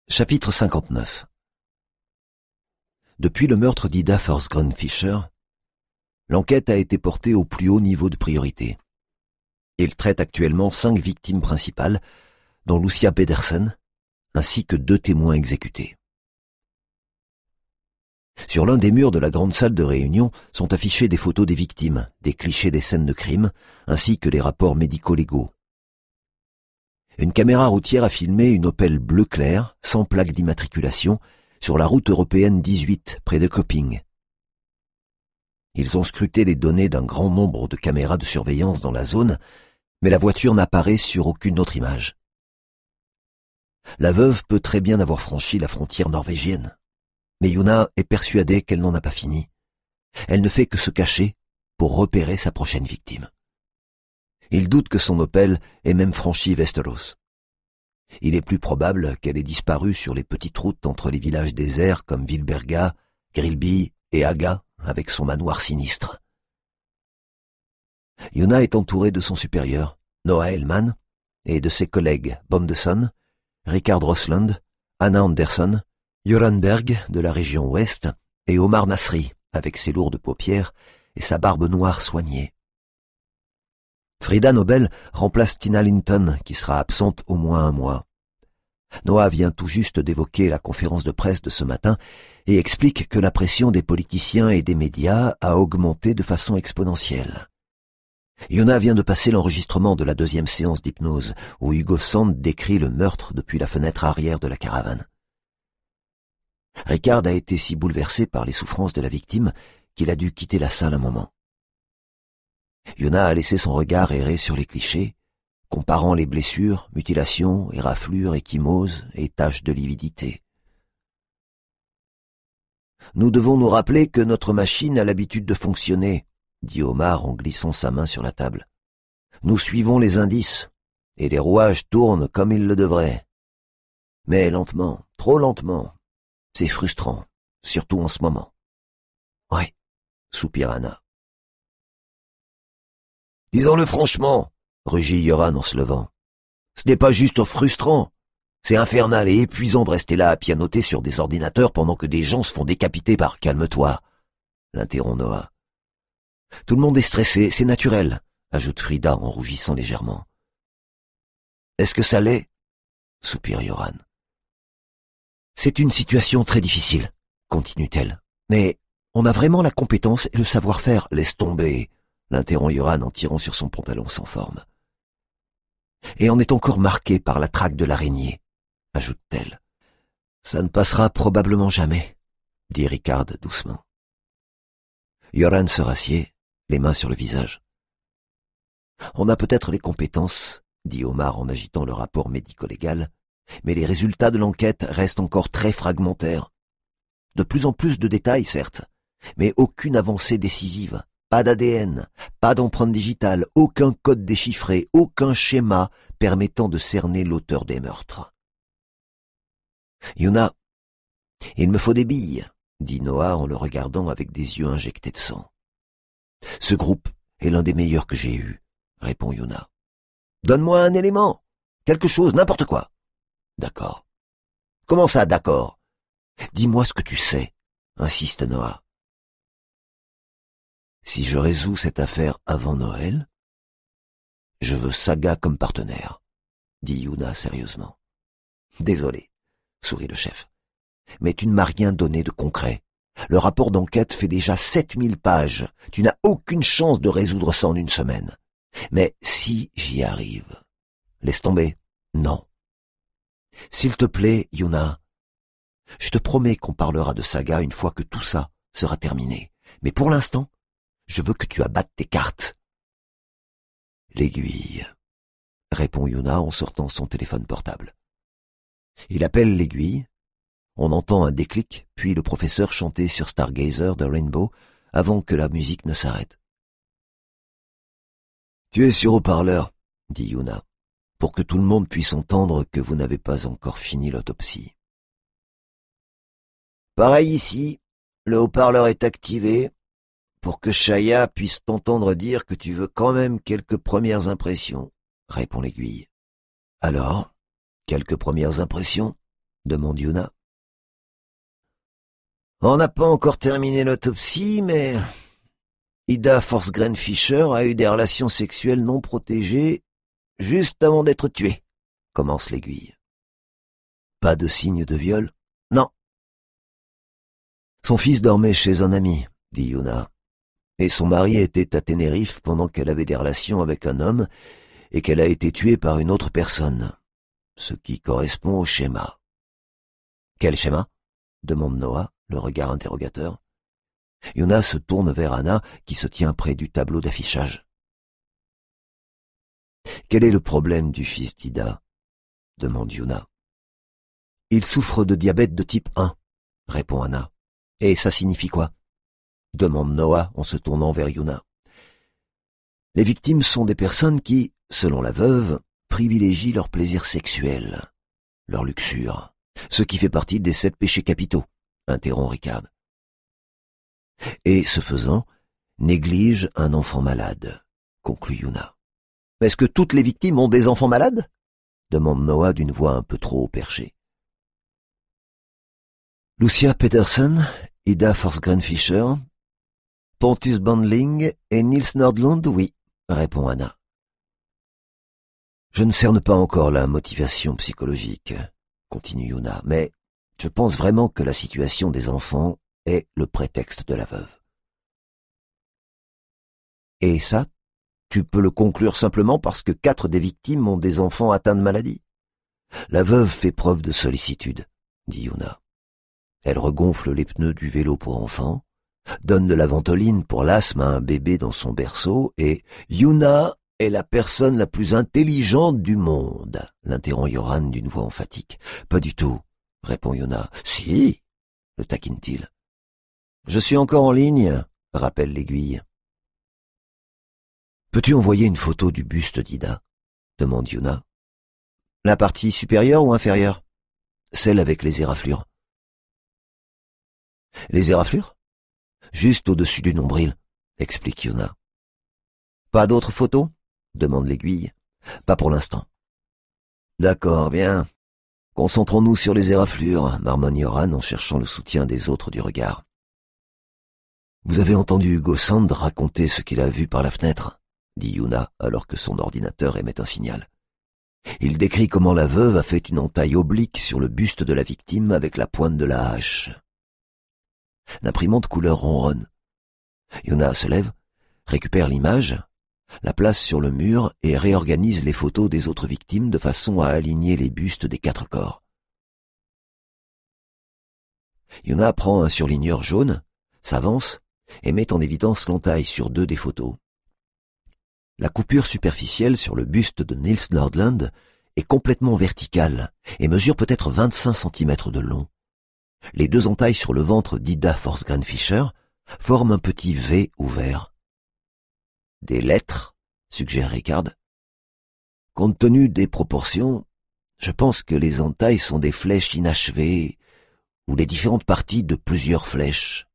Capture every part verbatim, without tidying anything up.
Chapitre cinquante-neuf. Depuis le meurtre d'Ida Forsgren-Fischer, l'enquête a été portée au plus haut niveau de priorité. Il traite actuellement cinq victimes principales, dont Lucia Pedersen, ainsi que deux témoins exécutés. Sur l'un des murs de la grande salle de réunion sont affichées des photos des victimes, des clichés des scènes de crime, ainsi que les rapports médico-légaux. Une caméra routière a filmé une Opel bleu clair, sans plaque d'immatriculation, sur la route européenne dix-huit, près de Köping. Ils ont scruté les données d'un grand nombre de caméras de surveillance dans la zone, mais la voiture n'apparaît sur aucune autre image. La veuve peut très bien avoir franchi la frontière norvégienne, mais Yuna est persuadée qu'elle n'en a pas fini. Elle ne fait que se cacher pour repérer sa prochaine victime. Il doute que son Opel ait même franchi Västerås. Il est plus probable qu'elle ait disparu sur les petites routes entre les villages déserts comme Villberga, Grillby et Haga avec son manoir sinistre. Yuna est entourée de son supérieur, Noah Hellman, et de ses collègues Bondesson, Richard Rosland, Anna Andersson, Göran Berg de la région ouest et Omar Nasri avec ses lourdes paupières et sa barbe noire soignée. Frida Nobel remplace Tina Linton, qui sera absente au moins un mois. Noah vient tout juste d'évoquer la conférence de presse de ce matin et explique que la pression des politiciens et des médias a augmenté de façon exponentielle. Yuna vient de passer l'enregistrement de la deuxième séance d'hypnose, où Hugo Sand décrit le meurtre depuis la fenêtre arrière de la caravane. Richard a été si bouleversé par les souffrances de la victime qu'il a dû quitter la salle un moment. Yuna a laissé son regard errer sur les clichés, comparant les blessures, mutilations, éraflures, ecchymoses et taches de lividité. « Nous devons nous rappeler que notre machine a l'habitude de fonctionner, » dit Omar en glissant sa main sur la table. « Nous suivons les indices, et les rouages tournent comme ils le devraient. Mais lentement, trop lentement. C'est frustrant, surtout en ce moment. »« Ouais, » soupire Anna. « Disons-le franchement, » rugit Göran en se levant. « Ce n'est pas juste frustrant. C'est infernal et épuisant de rester là à pianoter sur des ordinateurs pendant que des gens se font décapiter par « Calme-toi », l'interrompt Noah. « Tout le monde est stressé, c'est naturel », ajoute Frida en rougissant légèrement. « Est-ce que ça l'est ?» soupire Göran. « C'est une situation très difficile, » continue-t-elle. « Mais on a vraiment la compétence et le savoir-faire. » « Laisse tomber », l'interrompt Göran en tirant sur son pantalon sans forme. « Et on est encore marqué par la traque de l'araignée, » ajoute-t-elle. « Ça ne passera probablement jamais, » dit Richard doucement. Göran se rassied, les mains sur le visage. « On a peut-être les compétences, » dit Omar en agitant le rapport médico-légal, « mais les résultats de l'enquête restent encore très fragmentaires. De plus en plus de détails, certes, mais aucune avancée décisive. Pas d'A D N, pas d'empreinte digitale, aucun code déchiffré, aucun schéma permettant de cerner l'auteur des meurtres. « Yuna, il me faut des billes, » dit Noah en le regardant avec des yeux injectés de sang. « Ce groupe est l'un des meilleurs que j'ai eus, » répond Yuna. « Donne-moi un élément, quelque chose, n'importe quoi. »« D'accord. »« Comment ça, d'accord ?»« Dis-moi ce que tu sais, » insiste Noah. Si je résous cette affaire avant Noël, je veux Saga comme partenaire, dit Yuna sérieusement. Désolé, sourit le chef, mais tu ne m'as rien donné de concret. Le rapport d'enquête fait déjà sept mille pages. Tu n'as aucune chance de résoudre ça en une semaine. Mais si j'y arrive, laisse tomber. Non. S'il te plaît, Yuna, je te promets qu'on parlera de Saga une fois que tout ça sera terminé. Mais pour l'instant, je veux que tu abattes tes cartes. L'aiguille, répond Yuna en sortant son téléphone portable. Il appelle l'aiguille. On entend un déclic, puis le professeur chanter sur Stargazer de Rainbow avant que la musique ne s'arrête. Tu es sur haut-parleur, dit Yuna, pour que tout le monde puisse entendre que vous n'avez pas encore fini l'autopsie. Pareil ici, le haut-parleur est activé pour que Shaya puisse t'entendre dire que tu veux quand même quelques premières impressions, répond l'aiguille. Alors, quelques premières impressions, demande Yuna. On n'a pas encore terminé l'autopsie, mais Ida Forsgren-Fischer a eu des relations sexuelles non protégées juste avant d'être tuée, commence l'aiguille. Pas de signe de viol? Non. Son fils dormait chez un ami, dit Yuna, et son mari était à Tenerife pendant qu'elle avait des relations avec un homme et qu'elle a été tuée par une autre personne, ce qui correspond au schéma. Quel schéma? Demande Noah, le regard interrogateur. Yuna se tourne vers Anna, qui se tient près du tableau d'affichage. Quel est le problème du fils d'Ida? Demande Yuna. Il souffre de diabète de type un, répond Anna. Et ça signifie quoi? Demande Noah en se tournant vers Yuna. Les victimes sont des personnes qui, selon la veuve, privilégient leur plaisir sexuel, leur luxure, ce qui fait partie des sept péchés capitaux, interrompt Ricard. Et, ce faisant, néglige un enfant malade, conclut Yuna. Est-ce que toutes les victimes ont des enfants malades? Demande Noah d'une voix un peu trop perchée. Lucia Peterson, Ida Forsgren-Fischer, Pontus Bandling et Nils Nordlund, oui, répond Anna. Je ne cerne pas encore la motivation psychologique, continue Yuna, mais je pense vraiment que la situation des enfants est le prétexte de la veuve. Et ça, tu peux le conclure simplement parce que quatre des victimes ont des enfants atteints de maladie. La veuve fait preuve de sollicitude, dit Yuna. Elle regonfle les pneus du vélo pour enfants, donne de la ventoline pour l'asthme à un bébé dans son berceau, et Yuna est la personne la plus intelligente du monde, l'interrompt Yoran d'une voix emphatique. Pas du tout, répond Yuna. Si, le taquine-t-il. Je suis encore en ligne, rappelle l'aiguille. Peux-tu envoyer une photo du buste d'Ida? Demande Yuna. La partie supérieure ou inférieure? Celle avec les éraflures. Les éraflures? Juste au-dessus du nombril, explique Yuna. Pas d'autres photos? Demande l'aiguille. Pas pour l'instant. D'accord, bien. Concentrons-nous sur les éraflures, marmonne Yoran en cherchant le soutien des autres du regard. Vous avez entendu Hugo Sand raconter ce qu'il a vu par la fenêtre, dit Yuna alors que son ordinateur émet un signal. Il décrit comment la veuve a fait une entaille oblique sur le buste de la victime avec la pointe de la hache. L'imprimante couleur ronronne. Yuna se lève, récupère l'image, la place sur le mur et réorganise les photos des autres victimes de façon à aligner les bustes des quatre corps. Yuna prend un surligneur jaune, s'avance et met en évidence l'entaille sur deux des photos. La coupure superficielle sur le buste de Nils Nordlund est complètement verticale et mesure peut-être vingt-cinq centimètres de long. Les deux entailles sur le ventre d'Ida Forsgren-Fischer forment un petit V ouvert. Des lettres, suggère Ricard. Compte tenu des proportions, je pense que les entailles sont des flèches inachevées ou les différentes parties de plusieurs flèches.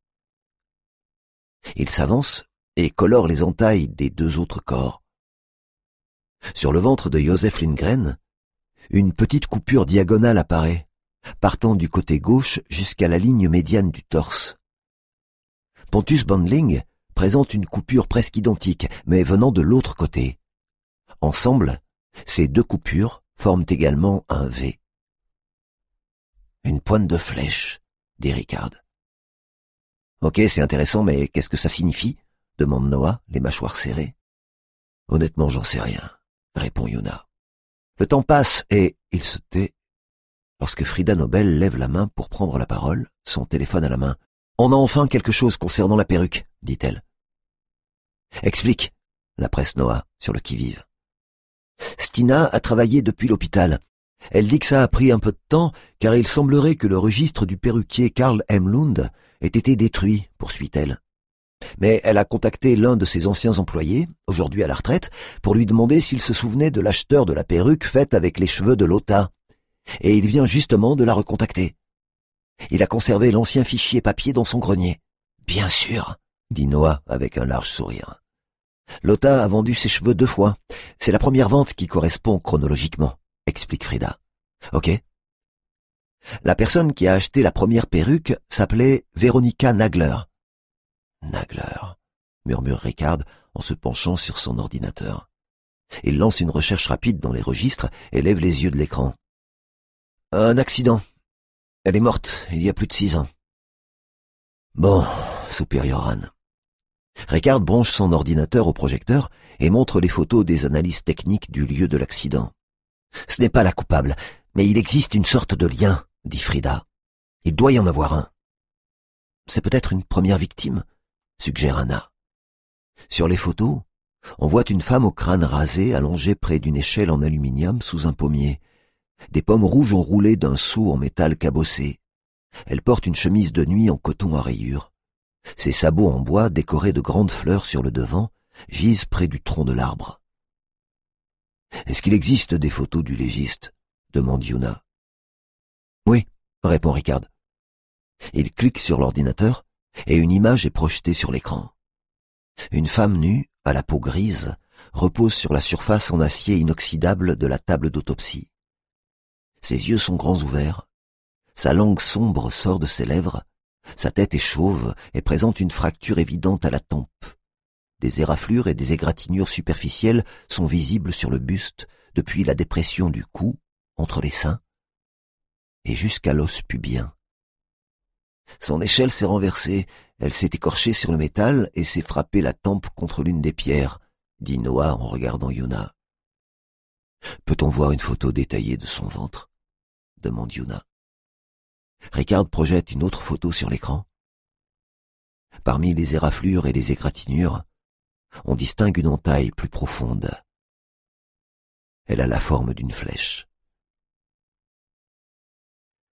Il s'avance et colore les entailles des deux autres corps. Sur le ventre de Josef Lindgren, une petite coupure diagonale apparaît, partant du côté gauche jusqu'à la ligne médiane du torse. Pontus Bandling présente une coupure presque identique, mais venant de l'autre côté. Ensemble, ces deux coupures forment également un V. Une pointe de flèche, dit Ricard. Ok, c'est intéressant, mais qu'est-ce que ça signifie? Demande Noah, les mâchoires serrées. Honnêtement, j'en sais rien, répond Yuna. Le temps passe et il se tait lorsque Frida Nobel lève la main pour prendre la parole, son téléphone à la main. On a enfin quelque chose concernant la perruque, dit-elle. Explique, la presse Noah, sur le qui-vive. Stina a travaillé depuis l'hôpital. Elle dit que ça a pris un peu de temps, car il semblerait que le registre du perruquier Karl M. Lund ait été détruit, poursuit-elle. Mais elle a contacté l'un de ses anciens employés, aujourd'hui à la retraite, pour lui demander s'il se souvenait de l'acheteur de la perruque faite avec les cheveux de Lotta. Et il vient justement de la recontacter. Il a conservé l'ancien fichier papier dans son grenier. Bien sûr, dit Noah avec un large sourire. Lotta a vendu ses cheveux deux fois. C'est la première vente qui correspond chronologiquement, explique Frida. Ok. La personne qui a acheté la première perruque s'appelait Veronica Nagler. Nagler, murmure Ricard en se penchant sur son ordinateur. Il lance une recherche rapide dans les registres et lève les yeux de l'écran. Un accident. Elle est morte il y a plus de six ans. Bon, soupire Yoran. Ricard branche son ordinateur au projecteur et montre les photos des analyses techniques du lieu de l'accident. Ce n'est pas la coupable, mais il existe une sorte de lien, dit Frida. Il doit y en avoir un. C'est peut-être une première victime, suggère Anna. Sur les photos, on voit une femme au crâne rasé allongée près d'une échelle en aluminium sous un pommier. Des pommes rouges ont roulé d'un seau en métal cabossé. Elle porte une chemise de nuit en coton à rayures. Ses sabots en bois décorés de grandes fleurs sur le devant gisent près du tronc de l'arbre. « Est-ce qu'il existe des photos du légiste ?» demande Yuna. « Oui, » répond Ricard. Il clique sur l'ordinateur et une image est projetée sur l'écran. Une femme nue, à la peau grise, repose sur la surface en acier inoxydable de la table d'autopsie. Ses yeux sont grands ouverts, sa langue sombre sort de ses lèvres, sa tête est chauve et présente une fracture évidente à la tempe. Des éraflures et des égratignures superficielles sont visibles sur le buste, depuis la dépression du cou, entre les seins, et jusqu'à l'os pubien. Son échelle s'est renversée, elle s'est écorchée sur le métal et s'est frappée la tempe contre l'une des pierres, dit Noah en regardant Yuna. Peut-on voir une photo détaillée de son ventre ? Demande Yuna. Ricard projette une autre photo sur l'écran. Parmi les éraflures et les égratignures, on distingue une entaille plus profonde. Elle a la forme d'une flèche.